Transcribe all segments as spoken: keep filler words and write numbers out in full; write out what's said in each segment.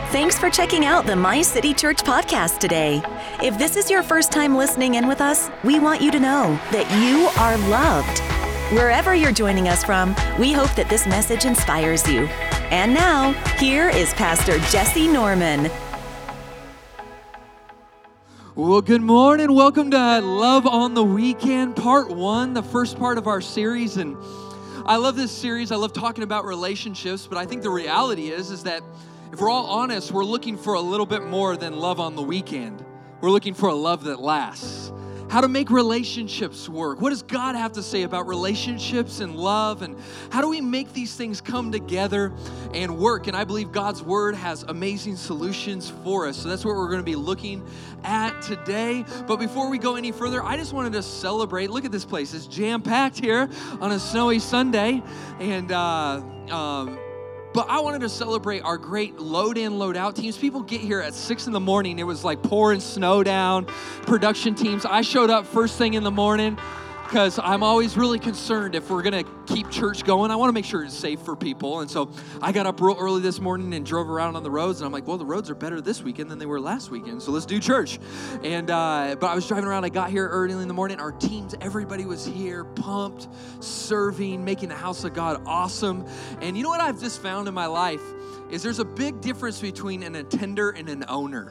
Thanks for checking out the My City Church podcast today. If this is your first time listening in with us, we want you to know that you are loved. Wherever you're joining us from, we hope that this message inspires you. And now, here is Pastor Jesse Norman. Well, good morning. Welcome to Love on the Weekend, part one, the first part of our series. And I love this series. I love talking about relationships, but I think the reality is, is that if we're all honest, we're looking for a little bit more than love on the weekend. We're looking for a love that lasts. How to make relationships work. What does God have to say about relationships and love? And how do we make these things come together and work? And I believe God's Word has amazing solutions for us. So that's what we're going to be looking at today. But before we go any further, I just wanted to celebrate. Look at this place. It's jam-packed here on a snowy Sunday. And, uh, um, But I wanted to celebrate our great load-in, load-out teams. People get here at six in the morning. It was like pouring snow down. Production teams. I showed up first thing in the morning because I'm always really concerned if we're going to keep church going. I want to make sure it's safe for people. And so I got up real early this morning and drove around on the roads. And I'm like, well, the roads are better this weekend than they were last weekend. So let's do church. And uh, but I was driving around. I got here early in the morning. Our teams, everybody was here, pumped, serving, making the house of God awesome. And you know what I've just found in my life is there's a big difference between an attender and an owner.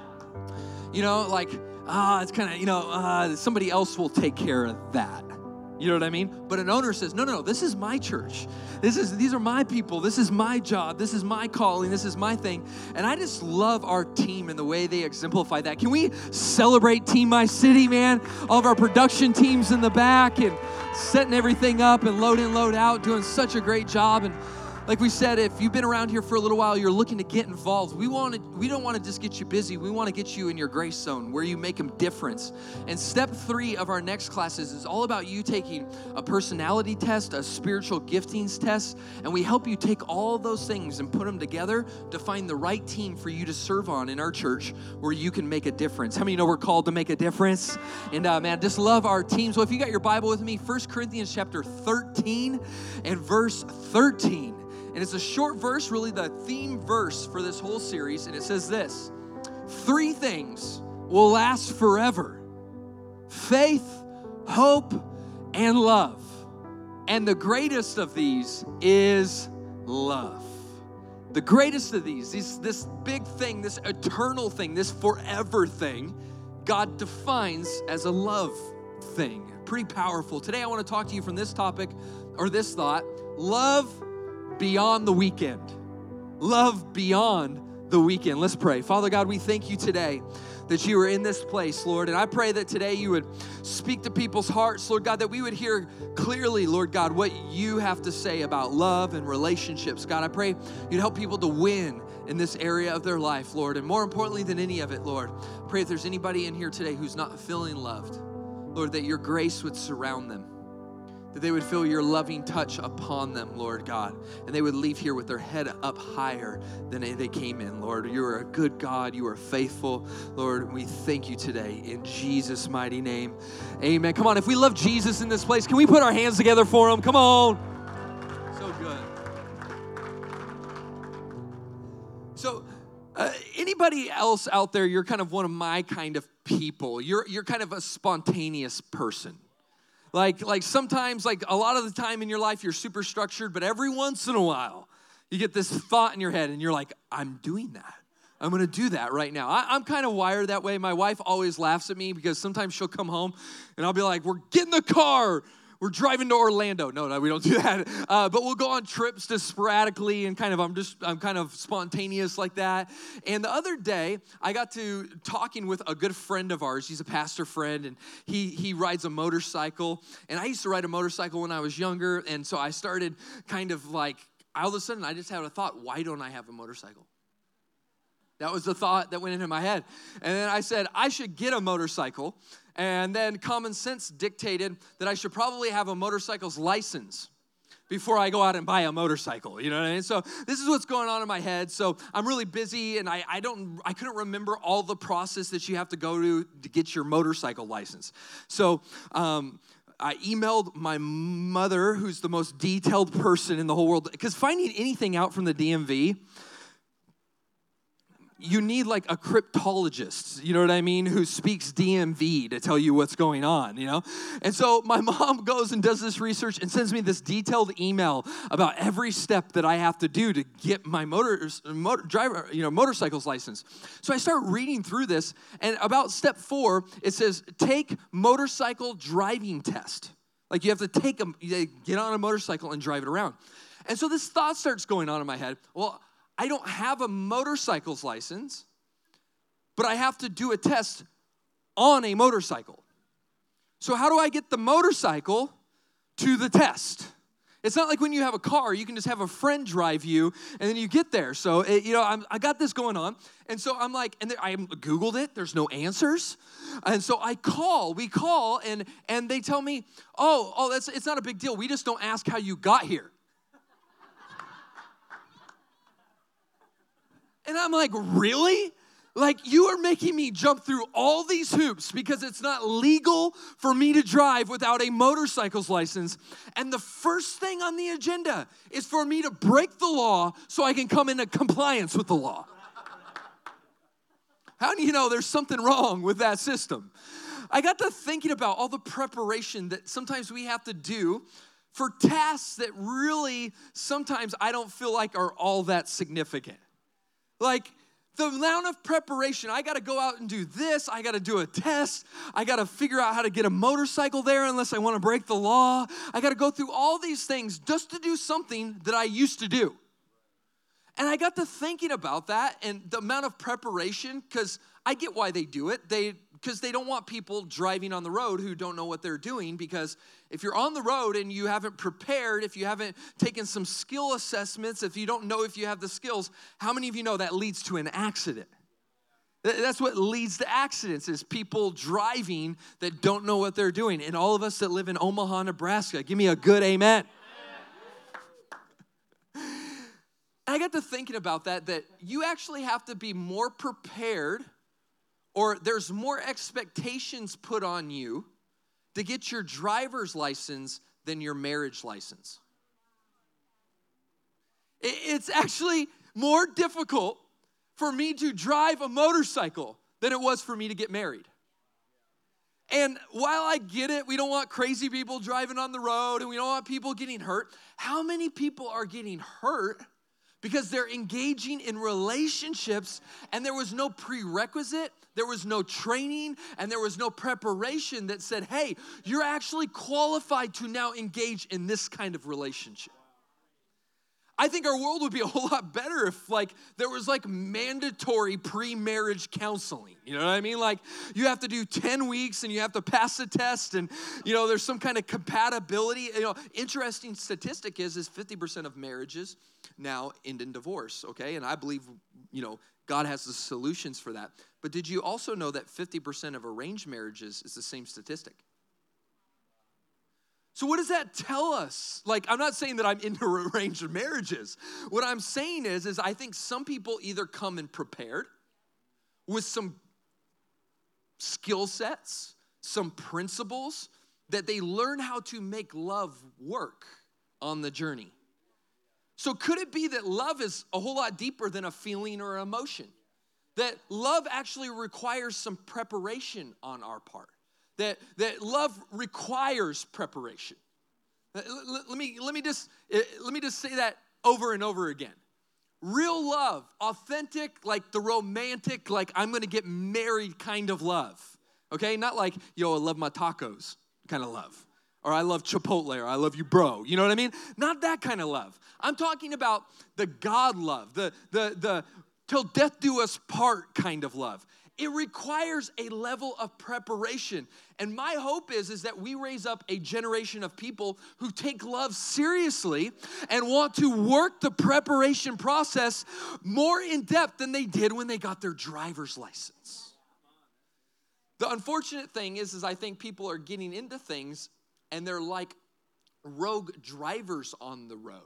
You know, like, ah, it's kind of, you know, uh, somebody else will take care of that. You know what I mean? But an owner says, no, no, no, this is my church. This is, these are my people. This is my job. This is my calling. This is my thing. And I just love our team and the way they exemplify that. Can we celebrate Team My City, man? All of our production teams in the back and setting everything up and load in, load out, doing such a great job. And like we said, if you've been around here for a little while, you're looking to get involved. We want to, we don't want to just get you busy. We want to get you in your grace zone where you make a difference. And step three of our next classes is all about you taking a personality test, a spiritual giftings test, and we help you take all those things and put them together to find the right team for you to serve on in our church where you can make a difference. How many know we're called to make a difference? And uh, man, just love our teams. Well, if you got your Bible with me, First Corinthians chapter thirteen and verse thirteen. And it's a short verse, really the theme verse for this whole series. And it says this: three things will last forever: faith, hope, and love. And the greatest of these is love. The greatest of these, this, this big thing, this eternal thing, this forever thing, God defines as a love thing. Pretty powerful. Today I want to talk to you from this topic, or this thought: love beyond the weekend. Love beyond the weekend. Let's pray. Father God, we thank you today that you are in this place, Lord. And I pray that today you would speak to people's hearts, Lord God, that we would hear clearly, Lord God, what you have to say about love and relationships. God, I pray you'd help people to win in this area of their life, Lord. And more importantly than any of it, Lord, I pray if there's anybody in here today who's not feeling loved, Lord, that your grace would surround them, that they would feel your loving touch upon them, Lord God, and they would leave here with their head up higher than they came in, Lord. You are a good God. You are faithful, Lord. We thank you today in Jesus' mighty name. Amen. Come on, if we love Jesus in this place, can we put our hands together for him? Come on. So good. So uh, anybody else out there, you're kind of one of my kind of people. You're, you're kind of a spontaneous person. Like, like sometimes, like a lot of the time in your life, you're super structured, but every once in a while, you get this thought in your head, and you're like, I'm doing that. I'm going to do that right now. I, I'm kind of wired that way. My wife always laughs at me because sometimes she'll come home, and I'll be like, we're getting the car. We're driving to Orlando. No, no, we don't do that. Uh, but we'll go on trips just sporadically, and kind of, I'm just, I'm kind of spontaneous like that. And the other day, I got to talking with a good friend of ours. He's a pastor friend, and he he rides a motorcycle. And I used to ride a motorcycle when I was younger, and so I started kind of like, all of a sudden, I just had a thought: why don't I have a motorcycle? That was the thought that went into my head. And then I said, I should get a motorcycle. And then common sense dictated that I should probably have a motorcycle's license before I go out and buy a motorcycle. You know what I mean? So this is what's going on in my head. So I'm really busy, and I, I don't, I couldn't remember all the process that you have to go to to get your motorcycle license. So um, I emailed my mother, who's the most detailed person in the whole world, because finding anything out from the D M V you need like a cryptologist, you know what I mean, who speaks D M V to tell you what's going on, you know? And so my mom goes and does this research and sends me this detailed email about every step that I have to do to get my motor, motor driver, you know, motorcycle's license. So I start reading through this, and about step four, it says, take motorcycle driving test. Like you have to take a, you get on a motorcycle and drive it around. And so this thought starts going on in my head. Well, I don't have a motorcycle's license, but I have to do a test on a motorcycle. So how do I get the motorcycle to the test? It's not like when you have a car, you can just have a friend drive you, and then you get there. So, it, you know, I'm, I got this going on, and so I'm like, and there, I Googled it. There's no answers, and so I call. We call, and and they tell me, oh, oh, that's it's not a big deal. We just don't ask how you got here. And I'm like, really? Like, you are making me jump through all these hoops because it's not legal for me to drive without a motorcycle's license. And the first thing on the agenda is for me to break the law so I can come into compliance with the law. How do you know there's something wrong with that system? I got to thinking about all the preparation that sometimes we have to do for tasks that really sometimes I don't feel like are all that significant. Like, the amount of preparation, I got to go out and do this. I got to do a test. I got to figure out how to get a motorcycle there unless I want to break the law. I got to go through all these things just to do something that I used to do. And I got to thinking about that and the amount of preparation, because I get why they do it. They because they don't want people driving on the road who don't know what they're doing, because if you're on the road and you haven't prepared, if you haven't taken some skill assessments, if you don't know if you have the skills, how many of you know that leads to an accident? That's what leads to accidents, is people driving that don't know what they're doing. And all of us that live in Omaha, Nebraska, give me a good amen. I got to thinking about that, that you actually have to be more prepared, or there's more expectations put on you to get your driver's license than your marriage license. It's actually more difficult for me to drive a motorcycle than it was for me to get married. And while I get it, we don't want crazy people driving on the road and we don't want people getting hurt. How many people are getting hurt because they're engaging in relationships and there was no prerequisite, there was no training, and there was no preparation that said, hey, you're actually qualified to now engage in this kind of relationship. I think our world would be a whole lot better if like there was like mandatory pre-marriage counseling. You know what I mean? Like you have to do ten weeks and you have to pass a test, and you know there's some kind of compatibility. You know, interesting statistic is is fifty percent of marriages now end in divorce, okay? And I believe, you know, God has the solutions for that. But did you also know that fifty percent of arranged marriages is the same statistic? So what does that tell us? Like, I'm not saying that I'm into arranged marriages. What I'm saying is, is I think some people either come in prepared with some skill sets, some principles that they learn how to make love work on the journey. So could it be that love is a whole lot deeper than a feeling or an emotion? That love actually requires some preparation on our part? That, that love requires preparation. Let, let, let me, let me just, let me just say that over and over again. Real love, authentic, like the romantic, like I'm gonna get married kind of love. Okay, not like, yo, I love my tacos kind of love. Or I love Chipotle, or I love you, bro. You know what I mean? Not that kind of love. I'm talking about the God love, the, the, the till death do us part kind of love. It requires a level of preparation. And my hope is, is that we raise up a generation of people who take love seriously and want to work the preparation process more in depth than they did when they got their driver's license. The unfortunate thing is, is I think people are getting into things and they're like rogue drivers on the road.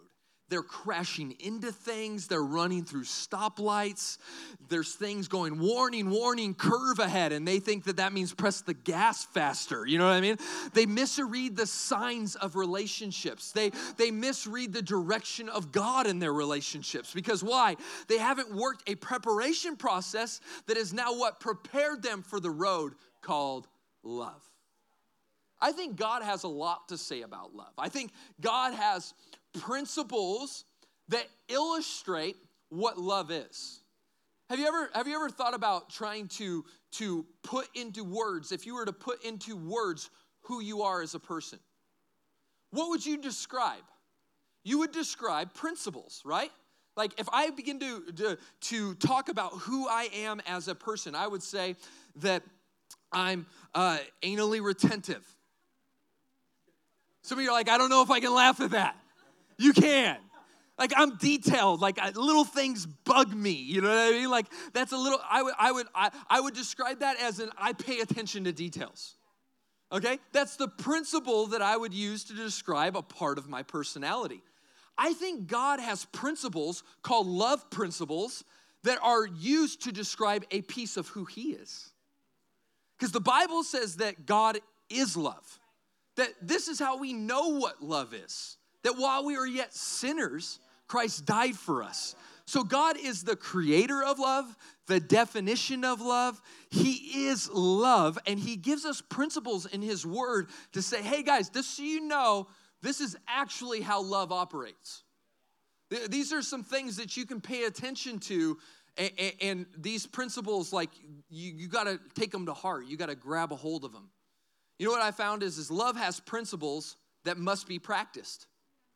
they're crashing into things. They're running through stoplights. There's things going, warning, warning, curve ahead. And they think that that means press the gas faster. You know what I mean? They misread the signs of relationships. They, they misread the direction of God in their relationships. Because why? They haven't worked a preparation process that is now what prepared them for the road called love. I think God has a lot to say about love. I think God has principles that illustrate what love is. Have you ever, have you ever thought about trying to, to put into words, if you were to put into words who you are as a person? What would you describe? You would describe principles, right? Like if I begin to, to, to talk about who I am as a person, I would say that I'm uh, anally retentive. Some of you are like, I don't know if I can laugh at that. You can. Like I'm detailed, like I, little things bug me, you know what I mean? Like that's a little, I would, I would, I, I would describe that as an I pay attention to details, okay? That's the principle that I would use to describe a part of my personality. I think God has principles called love principles that are used to describe a piece of who he is. Because the Bible says that God is love, that this is how we know what love is. That while we are yet sinners, Christ died for us. So God is the creator of love, the definition of love. He is love, and he gives us principles in his word to say, hey guys, just so you know, this is actually how love operates. These are some things that you can pay attention to, and, and these principles, like, you, you got to take them to heart. You got to grab a hold of them. You know what I found is, is love has principles that must be practiced.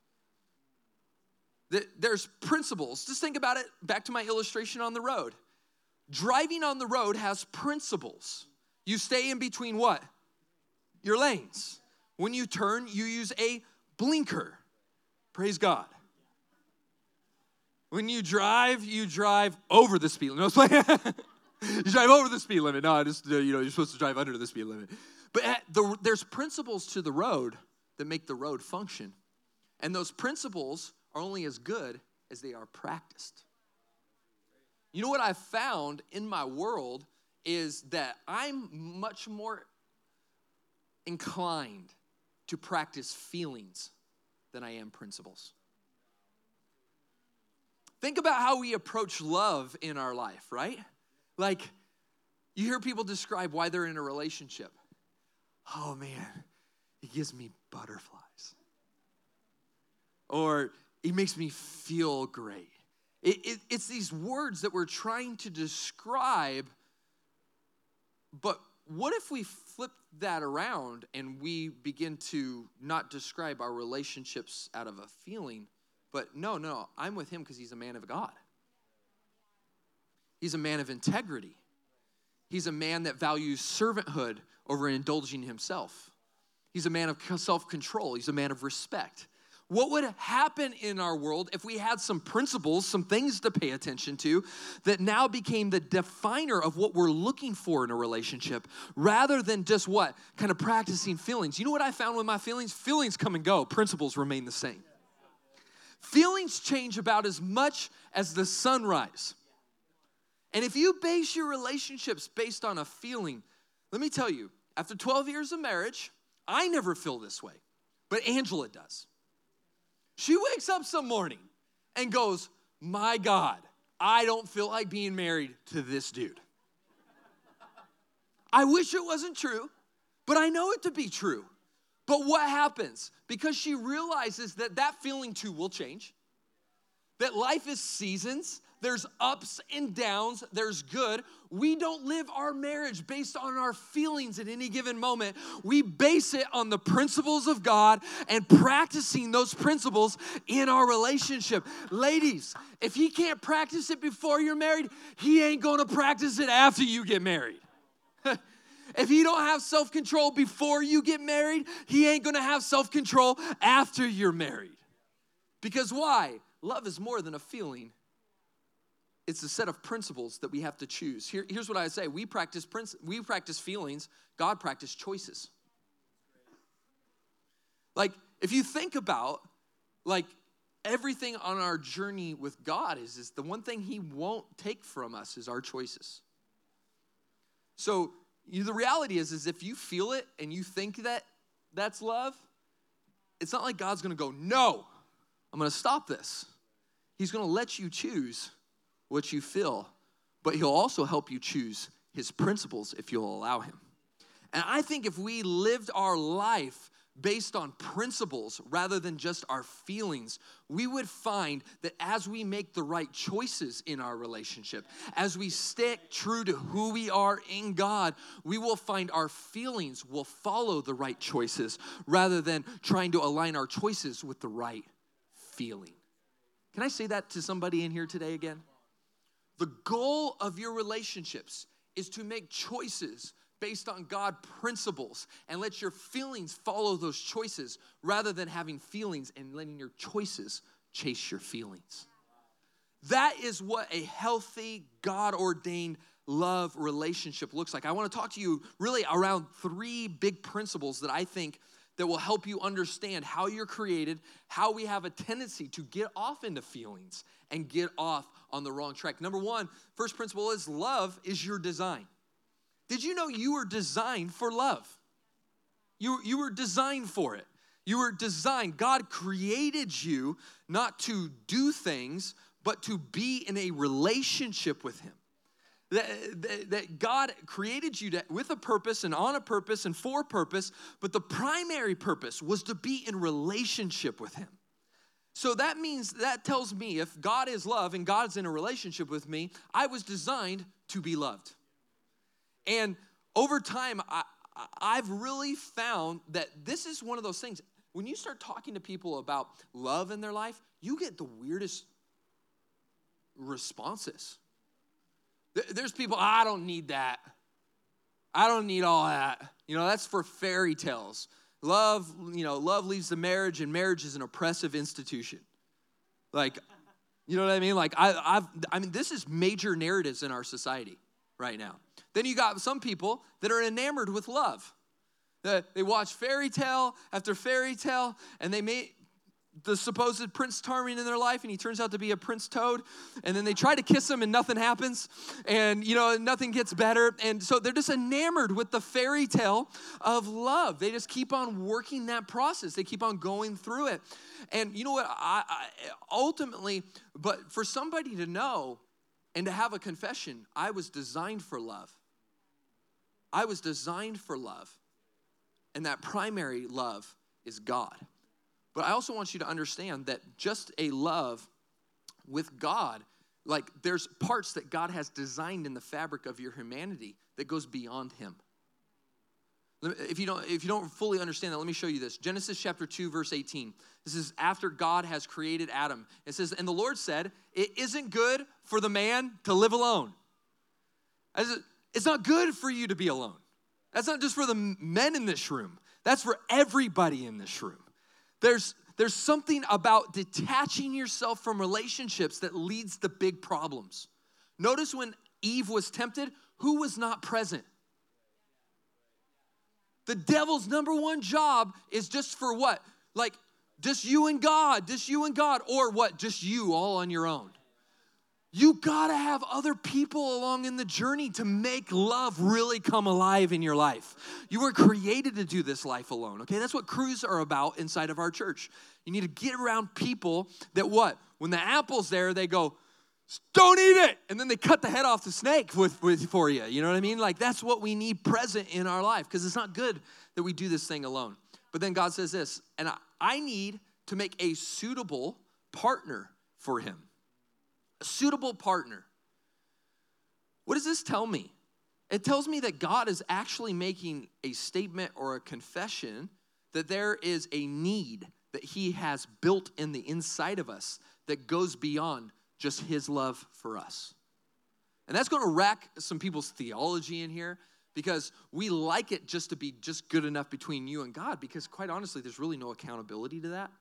There's principles. Just think about it, back to my illustration on the road. Driving on the road has principles. You stay in between what? Your lanes. When you turn, you use a blinker. Praise God. When you drive, you drive over the speed limit. No, you drive over the speed limit. No, I just, you know, you're supposed to drive under the speed limit. But at the, there's principles to the road that make the road function. And those principles are only as good as they are practiced. You know what I've found in my world is that I'm much more inclined to practice feelings than I am principles. Think about how we approach love in our life, right? Like, you hear people describe why they're in a relationship. Oh man, he gives me butterflies. Or it makes me feel great. It, it, it's these words that we're trying to describe, but what if we flip that around and we begin to not describe our relationships out of a feeling, but no, no, I'm with him because he's a man of God. He's a man of integrity. He's a man that values servanthood over indulging himself. He's a man of self-control. He's a man of respect. What would happen in our world if we had some principles, some things to pay attention to that now became the definer of what we're looking for in a relationship rather than just what? Kind of practicing feelings. You know what I found with my feelings? Feelings come and go. Principles remain the same. Feelings change about as much as the sunrise. And if you base your relationships based on a feeling, let me tell you, after twelve years of marriage, I never feel this way, but Angela does. She wakes up some morning and goes, my God, I don't feel like being married to this dude. I wish it wasn't true, but I know it to be true. But what happens? Because she realizes that that feeling too will change, that life is seasons, there's ups and downs, there's good. We don't live our marriage based on our feelings at any given moment. We base it on the principles of God and practicing those principles in our relationship. Ladies, if he can't practice it before you're married, he ain't gonna practice it after you get married. If he don't have self-control before you get married, he ain't gonna have self-control after you're married. Because why? Love is more than a feeling. It's a set of principles that we have to choose. Here, here's what I say. We practice princ- we practice feelings. God practiced choices. Like, if you think about, like, everything on our journey with God is, is the one thing he won't take from us is our choices. So you, the reality is, is if you feel it and you think that that's love, it's not like God's going to go, no, I'm going to stop this. He's going to let you choose what you feel, but he'll also help you choose his principles if you'll allow him. And I think if we lived our life based on principles rather than just our feelings, we would find that as we make the right choices in our relationship, as we stick true to who we are in God, we will find our feelings will follow the right choices rather than trying to align our choices with the right feeling. Can I say that to somebody in here today again? The goal of your relationships is to make choices based on God principles and let your feelings follow those choices rather than having feelings and letting your choices chase your feelings. That is what a healthy, God-ordained love relationship looks like. I want to talk to you really around three big principles that I think that will help you understand how you're created, how we have a tendency to get off into feelings and get off on the wrong track. Number one, first principle is love is your design. Did you know you were designed for love? You, you were designed for it. You were designed. God created you not to do things, but to be in a relationship with him. That, that, that God created you to, with a purpose and on a purpose and for a purpose, but the primary purpose was to be in relationship with him. So that means, that tells me if God is love and God's in a relationship with me, I was designed to be loved. And over time, I, I've really found that this is one of those things. When you start talking to people about love in their life, you get the weirdest responses. There's people, I don't need that. I don't need all that. You know, that's for fairy tales. Love, you know, love leads to marriage, and marriage is an oppressive institution. Like, you know what I mean? Like, I, I've, I mean, this is major narratives in our society right now. Then you got some people that are enamored with love. They watch fairy tale after fairy tale, and they meet the supposed Prince Charming in their life, and he turns out to be a Prince Toad, and then they try to kiss him, and nothing happens, and, you know, nothing gets better, and so they're just enamored with the fairy tale of love. They just keep on working that process. They keep on going through it, and you know what, I, I ultimately, but for somebody to know and to have a confession, I was designed for love. I was designed for love, and that primary love is God. But I also want you to understand that just a love with God, like there's parts that God has designed in the fabric of your humanity that goes beyond him. If you don't, if you don't fully understand that, let me show you this. Genesis chapter two, verse eighteen. This is after God has created Adam. It says, and the Lord said, it isn't good for the man to live alone. It's not good for you to be alone. That's not just for the men in this room. That's for everybody in this room. There's, there's something about detaching yourself from relationships that leads to big problems. Notice when Eve was tempted, who was not present? The devil's number one job is just for what? Like, just you and God, just you and God, or what? Just you all on your own. You gotta have other people along in the journey to make love really come alive in your life. You were created to do this life alone, okay? That's what crews are about inside of our church. You need to get around people that what? When the apple's there, they go, don't eat it! And then they cut the head off the snake with, with, for you, you know what I mean? Like, that's what we need present in our life, because it's not good that we do this thing alone. But then God says this, and I, I need to make a suitable partner for him. A suitable partner. What does this tell me? It tells me that God is actually making a statement or a confession that there is a need that he has built in the inside of us that goes beyond just his love for us. And that's going to wreck some people's theology in here, because we like it just to be just good enough between you and God, because quite honestly, there's really no accountability to that.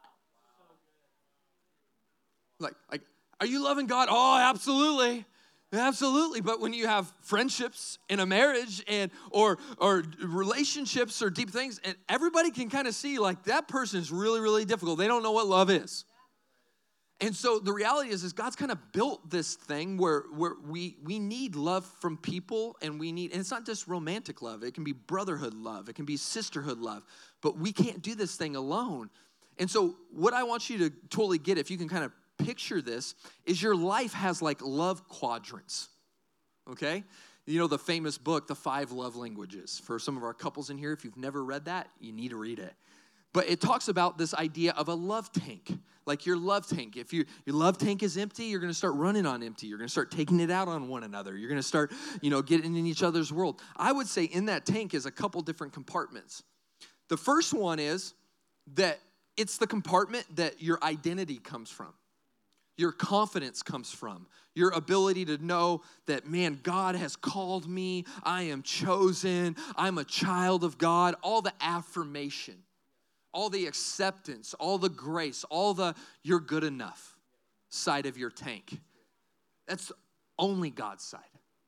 Like, like, are you loving God? Oh, absolutely. Absolutely, but when you have friendships in a marriage and or or relationships or deep things, and everybody can kind of see like that person is really, really difficult. They don't know what love is. And so the reality is, is God's kind of built this thing where, where we, we need love from people, and we need, and it's not just romantic love. It can be brotherhood love. It can be sisterhood love. But we can't do this thing alone. And so what I want you to totally get, if you can kind of picture this, is your life has like love quadrants, okay? You know the famous book, The Five Love Languages. For some of our couples in here, if you've never read that, you need to read it. But it talks about this idea of a love tank, like your love tank. If you, your love tank is empty, you're going to start running on empty. You're going to start taking it out on one another. You're going to start, you know, getting in each other's world. I would say in that tank is a couple different compartments. The first one is that it's the compartment that your identity comes from. Your confidence comes from. Your ability to know that, man, God has called me. I am chosen. I'm a child of God. All the affirmation, all the acceptance, all the grace, all the you're good enough side of your tank. That's only God's side.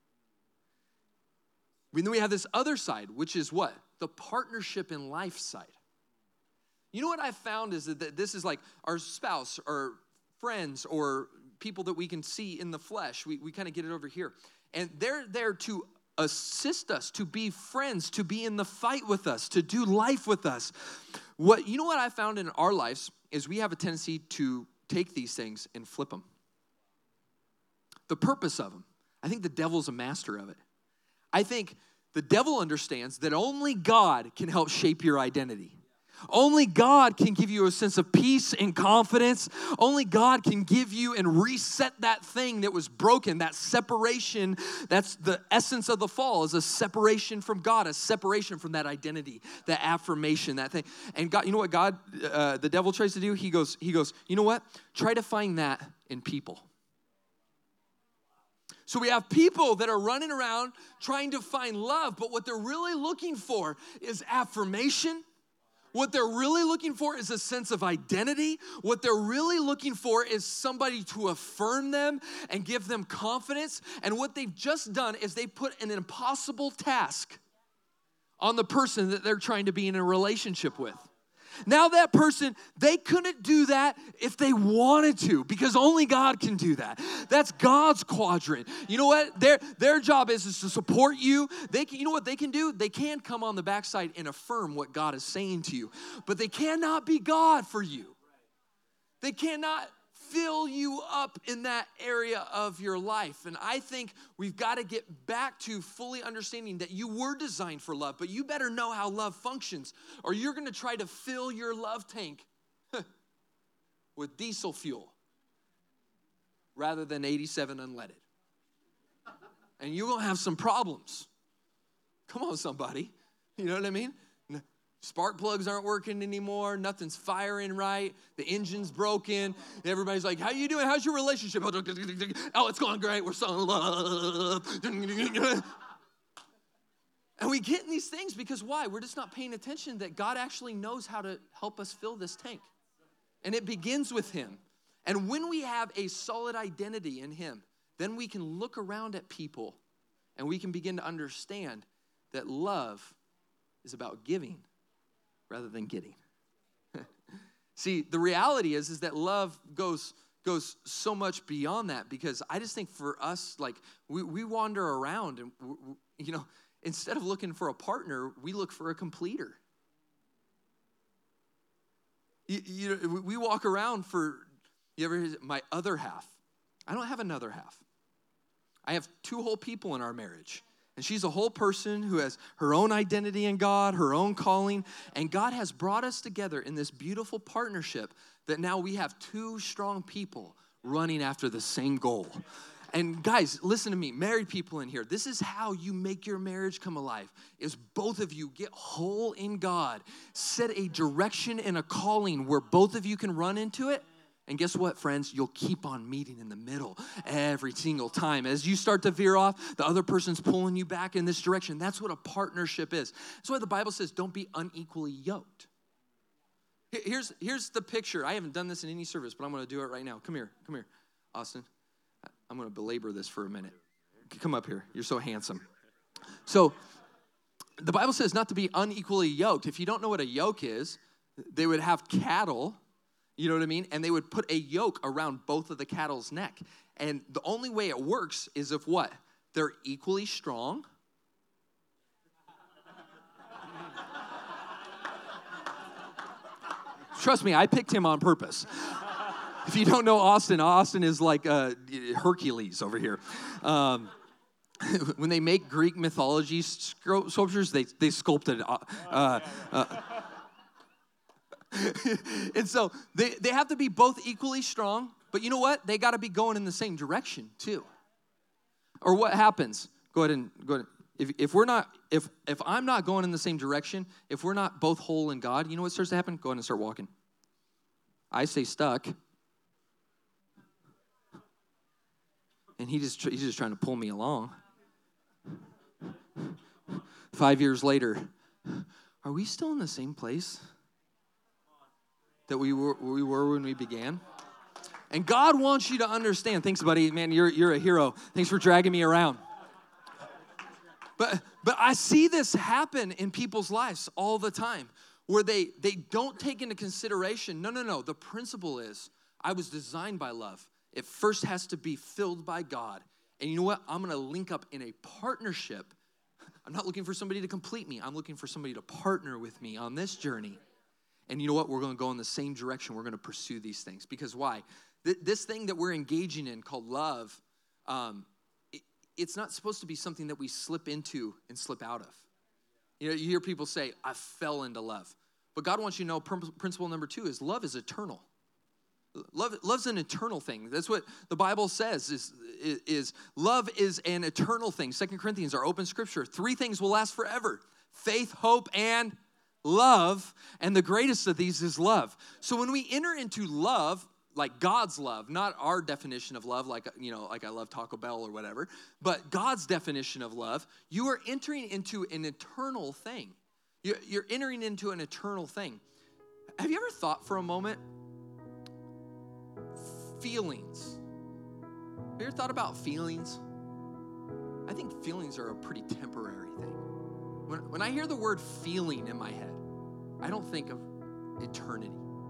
And then we have this other side, which is what? The partnership in life side. You know what I found is that this is like our spouse or friends or people that we can see in the flesh. We, we kind of get it over here. And they're there to assist us, to be friends, to be in the fight with us, to do life with us. What you know what I found in our lives is we have a tendency to take these things and flip them. The purpose of them. I think the devil's a master of it. I think the devil understands that only God can help shape your identity. Only God can give you a sense of peace and confidence. Only God can give you and reset that thing that was broken, that separation. That's the essence of the fall, is a separation from God, a separation from that identity, that affirmation, that thing. And God, you know what God, uh, the devil tries to do? He goes, he goes, you know what? Try to find that in people. So we have people that are running around trying to find love, but what they're really looking for is affirmation. What they're really looking for is a sense of identity. What they're really looking for is somebody to affirm them and give them confidence. And what they've just done is they put an impossible task on the person that they're trying to be in a relationship with. Now that person, they couldn't do that if they wanted to, because only God can do that. That's God's quadrant. You know what? Their, their job is, is to support you. They can, you know what they can do? They can come on the backside and affirm what God is saying to you, but they cannot be God for you. They cannot fill you up in that area of your life. And I think we've got to get back to fully understanding that you were designed for love, but you better know how love functions, or you're going to try to fill your love tank with diesel fuel rather than eighty-seven unleaded. And you're going to have some problems. Come on, somebody. You know what I mean? Spark plugs aren't working anymore. Nothing's firing right. The engine's broken. Everybody's like, how you doing? How's your relationship? Oh, it's going great. We're so in love. And we get in these things because why? We're just not paying attention that God actually knows how to help us fill this tank. And it begins with Him. And when we have a solid identity in Him, then we can look around at people and we can begin to understand that love is about giving rather than getting. See, the reality is, is that love goes goes so much beyond that, because I just think for us, like, we, we wander around and, you know, instead of looking for a partner, we look for a completer. You, you know, we walk around for, you ever hear my other half? I don't have another half. I have two whole people in our marriage. And she's a whole person who has her own identity in God, her own calling. And God has brought us together in this beautiful partnership that now we have two strong people running after the same goal. And guys, listen to me, married people in here, this is how you make your marriage come alive, is both of you get whole in God, set a direction and a calling where both of you can run into it. And guess what, friends? You'll keep on meeting in the middle every single time. As you start to veer off, the other person's pulling you back in this direction. That's what a partnership is. That's why the Bible says, don't be unequally yoked. Here's, here's the picture. I haven't done this in any service, but I'm going to do it right now. Come here. Come here, Austin. I'm going to belabor this for a minute. come up here. You're so handsome. So the Bible says not to be unequally yoked. If you don't know what a yoke is, they would have cattle, you know what I mean? And they would put a yoke around both of the cattle's neck. And the only way it works is if what? They're equally strong. Trust me, I picked him on purpose. If you don't know Austin, Austin is like uh, Hercules over here. Um, when they make Greek mythology sculptures, they, they sculpted. Uh, uh, uh, and so they, they have to be both equally strong, but you know what? They got to be going in the same direction too. Or what happens? Go ahead and go ahead. If, if we're not, if if I'm not going in the same direction, if we're not both whole in God, you know what starts to happen? Go ahead and start walking. I stay stuck. And he just he's just trying to pull me along. Five years later, are we still in the same place that we were we were when we began? And God wants you to understand. Thanks, buddy. Man, you're you're a hero. Thanks for dragging me around. But but I see this happen in people's lives all the time, where they they don't take into consideration. No, no, no. The principle is I was designed by love. It first has to be filled by God. And you know what? I'm going to link up in a partnership. I'm not looking for somebody to complete me. I'm looking for somebody to partner with me on this journey. And you know what? We're going to go in the same direction. We're going to pursue these things. Because why? Th- this thing that we're engaging in called love, um, it, it's not supposed to be something that we slip into and slip out of. You know, you hear people say, I fell into love. But God wants you to know principle number two is love is eternal. Love, love's an eternal thing. That's what the Bible says is, is, is love is an eternal thing. Second Corinthians, our open scripture. Three things will last forever. Faith, hope, and love. And the greatest of these is love. So when we enter into love, like God's love, not our definition of love, like, you know, like I love Taco Bell or whatever, but God's definition of love, you are entering into an eternal thing. You're, you're entering into an eternal thing. Have you ever thought for a moment, feelings. Have you ever thought about feelings? I think feelings are a pretty temporary thing. When, when I hear the word feeling in my head, I don't think of eternity.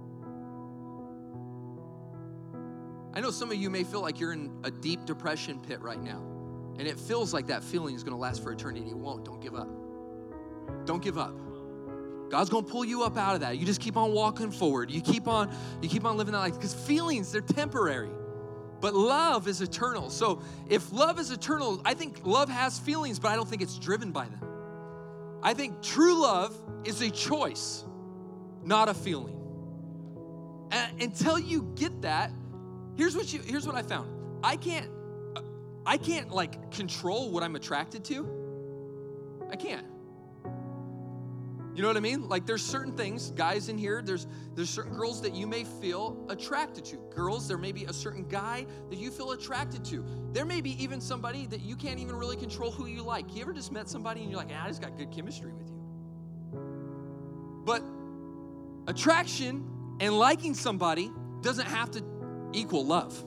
I know some of you may feel like you're in a deep depression pit right now, and it feels like that feeling is going to last for eternity. It won't. Don't give up. Don't give up. God's gonna pull you up out of that. You just keep on walking forward. You keep on, you keep on living that life. Because feelings, they're temporary. But love is eternal. So if love is eternal, I think love has feelings, but I don't think it's driven by them. I think true love is a choice, not a feeling. And until you get that, here's what you here's what I found. I can't, I can't like control what I'm attracted to. I can't. You know what I mean? Like there's certain things, guys in here, there's there's certain girls that you may feel attracted to. Girls, there may be a certain guy that you feel attracted to. There may be even somebody that you can't even really control who you like. You ever just met somebody and you're like, ah, I just got good chemistry with you. But attraction and liking somebody doesn't have to equal love.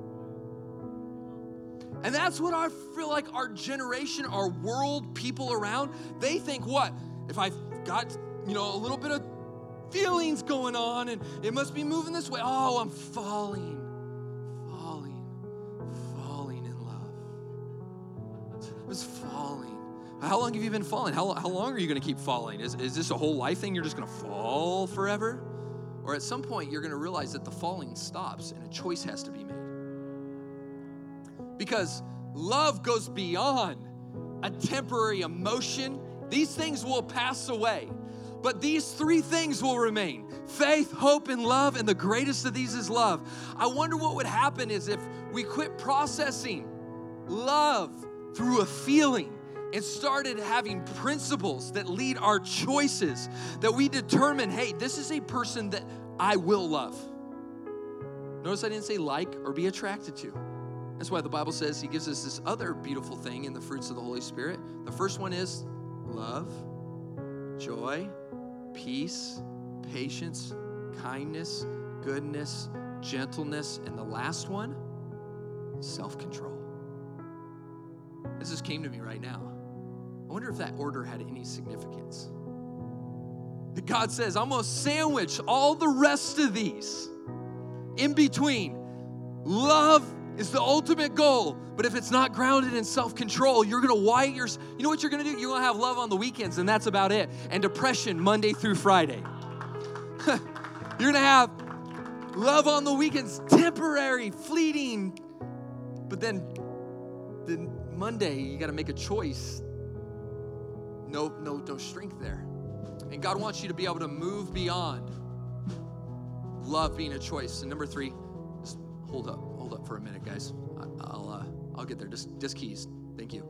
And that's what I feel like our generation, our world, people around, they think what? If I've got, you know, a little bit of feelings going on and it must be moving this way. Oh, I'm falling, falling, falling in love. I was falling. How long have you been falling? How, how long are you going to keep falling? Is, is this a whole life thing? You're just going to fall forever? Or at some point, you're going to realize that the falling stops and a choice has to be made. Because love goes beyond a temporary emotion. These things will pass away, but these three things will remain. Faith, hope, and love, and the greatest of these is love. I wonder what would happen is if we quit processing love through a feeling and started having principles that lead our choices, that we determine, hey, this is a person that I will love. Notice I didn't say like or be attracted to. That's why the Bible says he gives us this other beautiful thing in the fruits of the Holy Spirit. The first one is love, joy, peace, patience, kindness, goodness, gentleness, and the last one, self-control. This just came to me right now. I wonder if that order had any significance. That God says, I'm going to sandwich all the rest of these in between. Love is the ultimate goal, but if it's not grounded in self-control, you're going to white your, you know what you're going to do? You're going to have love on the weekends, and that's about it. And depression Monday through Friday. You're going to have love on the weekends, temporary, fleeting, but then, then Monday, you got to make a choice. No, no, no strength there. And God wants you to be able to move beyond love being a choice. And number three, just hold up, hold up for a minute, guys. I, I'll, uh, I'll get there. Just, just keys. Thank you.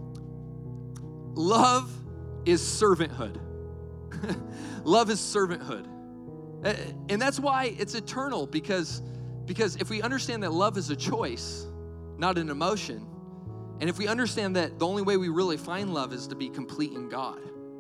Love is servanthood. Love is servanthood. And that's why it's eternal, because, because if we understand that love is a choice, not an emotion, and if we understand that the only way we really find love is to be complete in God,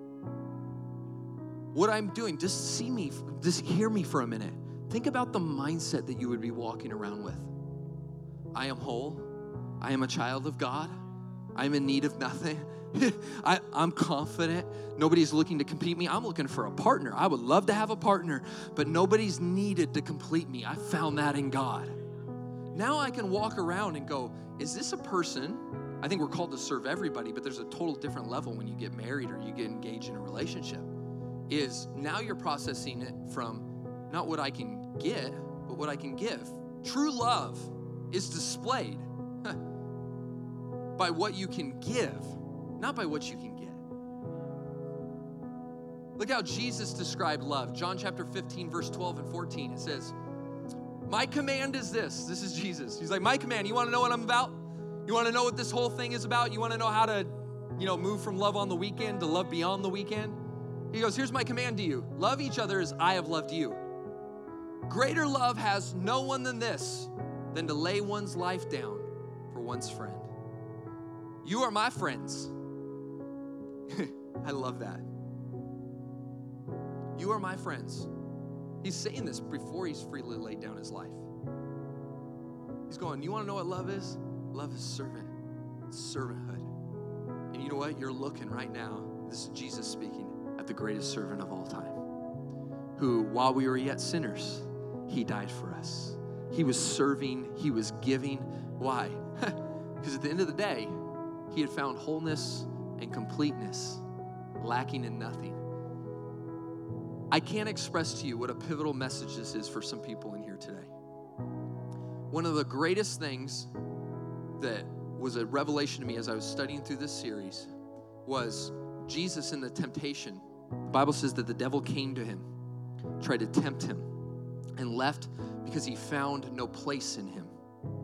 what I'm doing, just see me, just hear me for a minute. Think about the mindset that you would be walking around with. I am whole. I am a child of God. I'm in need of nothing. I, I'm confident. Nobody's looking to complete me. I'm looking for a partner. I would love to have a partner, but nobody's needed to complete me. I found that in God. Now I can walk around and go, is this a person? I think we're called to serve everybody, but there's a total different level when you get married or you get engaged in a relationship. Is now you're processing it from not what I can get, but what I can give. True love is displayed by what you can give, not by what you can get. Look how Jesus described love. John chapter fifteen, verse twelve and fourteen. It says, my command is this. This is Jesus. He's like, my command. You want to know what I'm about? You want to know what this whole thing is about? You want to know how to, you know, move from love on the weekend to love beyond the weekend? He goes, here's my command to you. Love each other as I have loved you. Greater love has no one than this, than to lay one's life down for one's friend. You are my friends. I love that. You are my friends. He's saying this before he's freely laid down his life. He's going, you want to know what love is? Love is servant. It's servanthood. And you know what? You're looking right now. This is Jesus speaking at the greatest servant of all time, who, while we were yet sinners, he died for us. He was serving. He was giving. Why? Because at the end of the day, he had found wholeness and completeness, lacking in nothing. I can't express to you what a pivotal message this is for some people in here today. One of the greatest things that was a revelation to me as I was studying through this series was Jesus in the temptation. The Bible says that the devil came to him, tried to tempt him, and left because he found no place in him.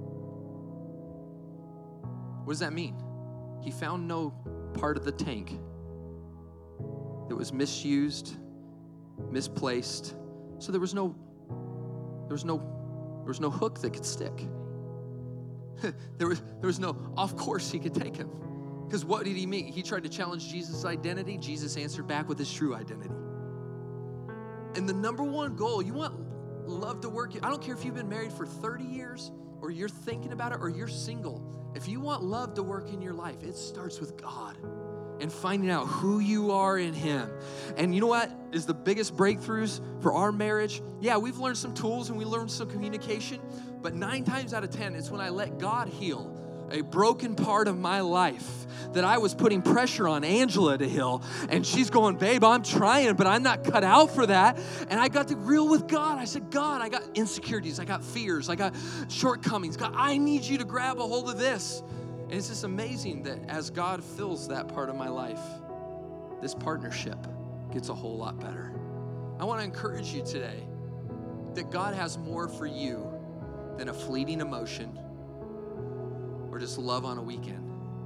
What does that mean? He found no part of the tank that was misused, misplaced. So there was no, there was no, there was no hook that could stick. there was, there was no off course he could take him. Because what did he mean? He tried to challenge Jesus' identity. Jesus answered back with his true identity. And the number one goal, you want love to work. I don't care if you've been married for thirty years or you're thinking about it or you're single. If you want love to work in your life, it starts with God and finding out who you are in him. And you know what is the biggest breakthroughs for our marriage? Yeah, we've learned some tools and we learned some communication, but nine times out of ten, it's when I let God heal a broken part of my life that I was putting pressure on Angela to heal. And she's going, babe, I'm trying, but I'm not cut out for that. And I got to real with God. I said, God, I got insecurities. I got fears. I got shortcomings. God, I need you to grab a hold of this. And it's just amazing that as God fills that part of my life, this partnership gets a whole lot better. I want to encourage you today that God has more for you than a fleeting emotion or just love on a weekend.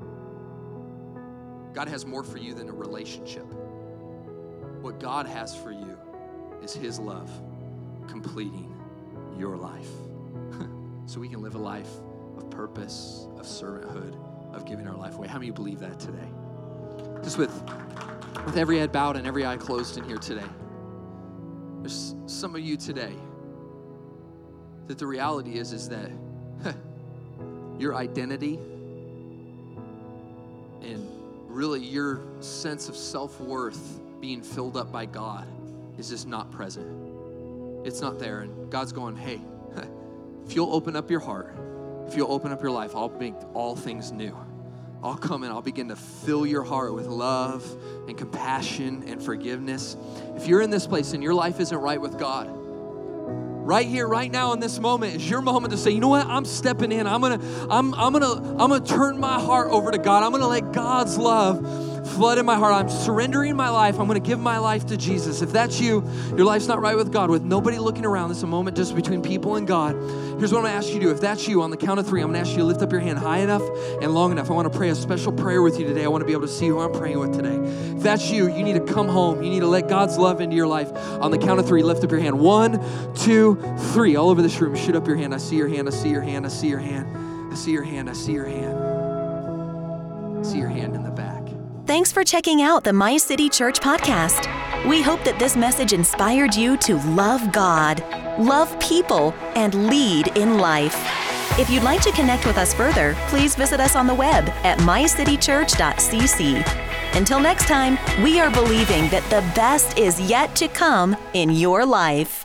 God has more for you than a relationship. What God has for you is his love completing your life. So we can live a life of purpose, of servanthood, of giving our life away. How many of you believe that today? Just with, with every head bowed and every eye closed in here today. There's some of you today that the reality is, is that your identity and really your sense of self-worth being filled up by God is just not present. It's not there. And God's going, hey, if you'll open up your heart, if you'll open up your life, I'll make all things new. I'll come and I'll begin to fill your heart with love and compassion and forgiveness. If you're in this place and your life isn't right with God, right here, right now in this moment is your moment to say, you know what? I'm stepping in. I'm gonna, I'm, I'm gonna, I'm gonna turn my heart over to God. I'm gonna let God's love flood in my heart. I'm surrendering my life. I'm gonna give my life to Jesus. If that's you, your life's not right with God, with nobody looking around, this is a moment just between people and God. Here's what I'm gonna ask you to do. If that's you, on the count of three, I'm gonna ask you to lift up your hand high enough and long enough. I wanna pray a special prayer with you today. I wanna be able to see who I'm praying with today. If that's you, you need to come home. You need to let God's love into your life. On the count of three, lift up your hand. One, two, three. All over this room, shoot up your hand. I see your hand. I see your hand. I see your hand. I see your hand. I see your hand. I see your hand in the back. Thanks for checking out the My City Church podcast. We hope that this message inspired you to love God, love people, and lead in life. If you'd like to connect with us further, please visit us on the web at my city church dot c c. Until next time, we are believing that the best is yet to come in your life.